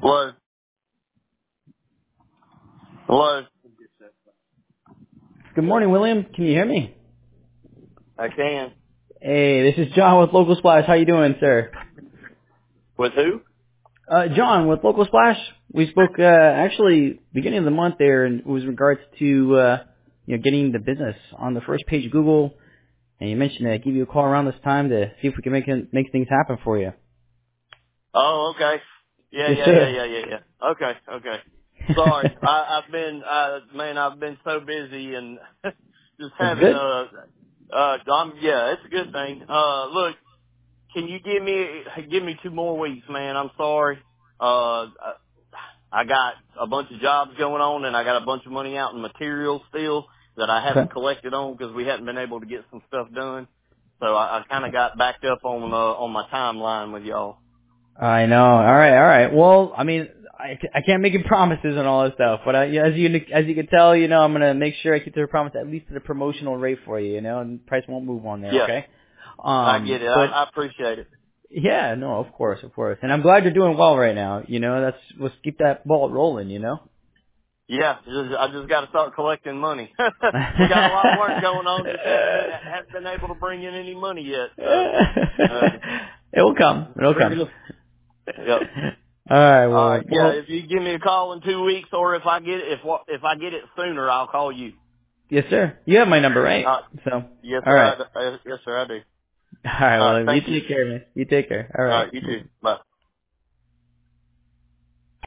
Hello. Hello. Good morning, William. Can you hear me? I can. Hey, this is John with Local Splash. How you doing, sir? With who? John with Local Splash. We spoke actually beginning of the month there, and it was in regards to getting the business on the first page of Google. And you mentioned that I'd give you a call around this time to see if we can make things happen for you. Oh, okay. Yes, sir. Yeah. Okay. Sorry. I've been so busy and just That's having, good. yeah, it's a good thing. Look, can you give me 2 more weeks, man? I'm sorry. I got a bunch of jobs going on and I got a bunch of money out in materials still that I Okay. haven't collected on because we hadn't been able to get some stuff done. So I kind of got backed up on my timeline with y'all. I know. All right. Well, I mean, I can't make any promises and all this stuff, but as you can tell, I'm gonna make sure I keep the promise at least to the promotional rate for you, and the price won't move on there, Yeah, okay? I get it. But I appreciate it. yeah, no, of course, and I'm glad you're doing well right now. Let's keep that ball rolling. Yeah, I just got to start collecting money. We got a lot of work going on, just haven't been able to bring in any money yet. So, It will come. It'll come. yep. All right. All Well, right. Yeah, if you give me a call in 2 weeks, or if I get it sooner, I'll call you. yes, sir. You have my number, right? So, Yes, all sir. right. Yes, sir. I do. All right. All right. Well, you Thank you. take care, man. You take care. All All right. right. You too. Bye.